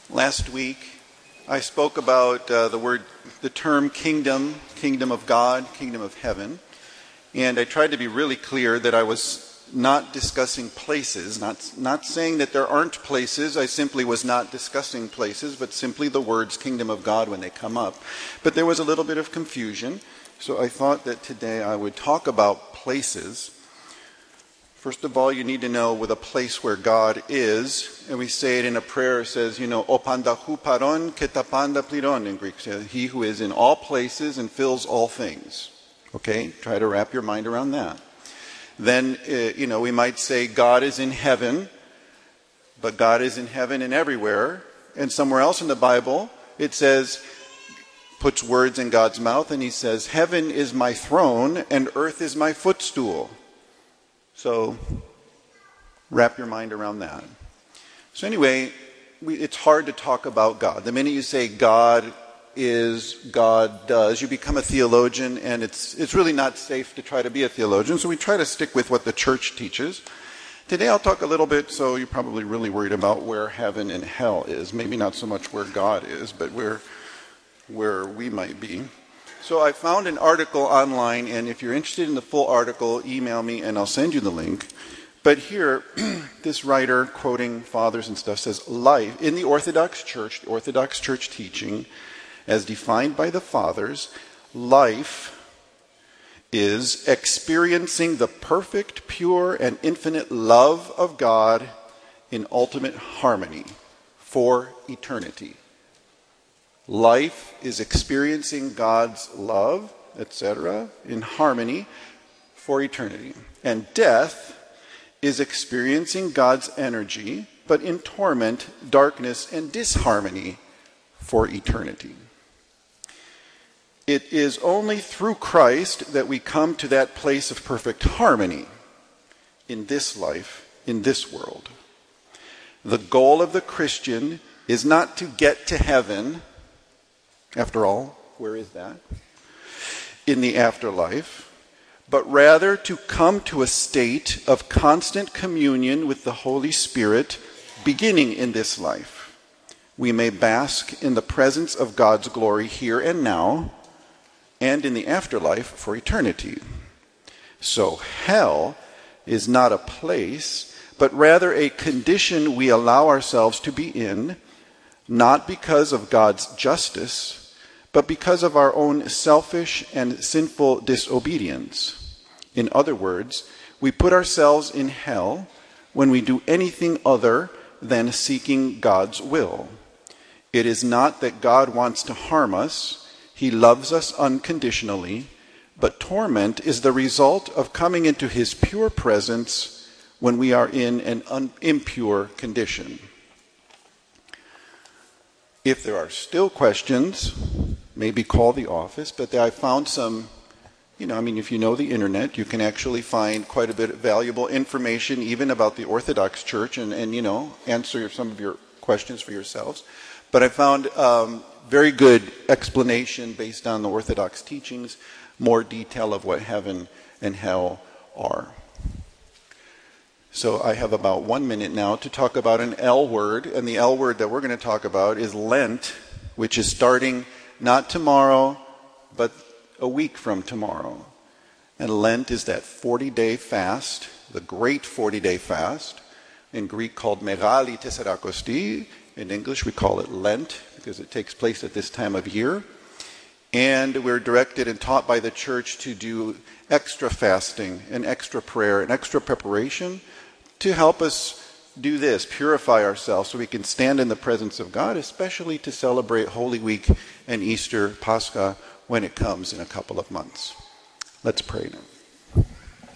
Last week, I spoke about the term kingdom of God, kingdom of heaven, and I tried to be really clear that I was not discussing places, not saying that there aren't places. I simply was not discussing places, but simply the words kingdom of God when they come up. But there was a little bit of confusion, so I thought that today I would talk about places. First of all, you need to know with a place where God is, and we say it in a prayer, it says, opanda huparon ketapanda pliron in Greek, he who is in all places and fills all things. Okay, try to wrap your mind around that. Then, we might say God is in heaven, but God is in heaven and everywhere, and somewhere else in the Bible, it says, puts words in God's mouth, and he says, heaven is my throne and earth is my footstool. So, wrap your mind around that. So anyway, it's hard to talk about God. The minute you say God is, God does, you become a theologian, and it's really not safe to try to be a theologian, so we try to stick with what the church teaches. Today I'll talk a little bit, so you're probably really worried about where heaven and hell is. Maybe not so much where God is, but where we might be. So I found an article online, and if you're interested in the full article, email me and I'll send you the link. But here, this writer, quoting fathers and stuff, says, life, in the Orthodox Church teaching, as defined by the fathers, life is experiencing the perfect, pure, and infinite love of God in ultimate harmony for eternity. Life is experiencing God's love, etc., in harmony for eternity. And death is experiencing God's energy, but in torment, darkness, and disharmony for eternity. It is only through Christ that we come to that place of perfect harmony in this life, in this world. The goal of the Christian is not to get to heaven. After all, where is that? In the afterlife, but rather to come to a state of constant communion with the Holy Spirit beginning in this life. We may bask in the presence of God's glory here and now, and in the afterlife for eternity. So hell is not a place, but rather a condition we allow ourselves to be in, not because of God's justice, but because of our own selfish and sinful disobedience. In other words, we put ourselves in hell when we do anything other than seeking God's will. It is not that God wants to harm us. He loves us unconditionally, but torment is the result of coming into his pure presence when we are in an impure condition. If there are still questions, maybe call the office, but I found some, if you know the internet, you can actually find quite a bit of valuable information even about the Orthodox Church and answer some of your questions for yourselves. But I found very good explanation based on the Orthodox teachings, more detail of what heaven and hell are. So I have about 1 minute now to talk about an L word, and the L word that we're going to talk about is Lent, which is starting not tomorrow, but a week from tomorrow. And Lent is that 40-day fast, the great 40-day fast, in Greek called Megali Tesarakosti. In English we call it Lent, because it takes place at this time of year. And we're directed and taught by the church to do extra fasting and extra prayer and extra preparation to help us do this, purify ourselves so we can stand in the presence of God, especially to celebrate Holy Week and Easter, Pascha, when it comes in a couple of months. Let's pray now.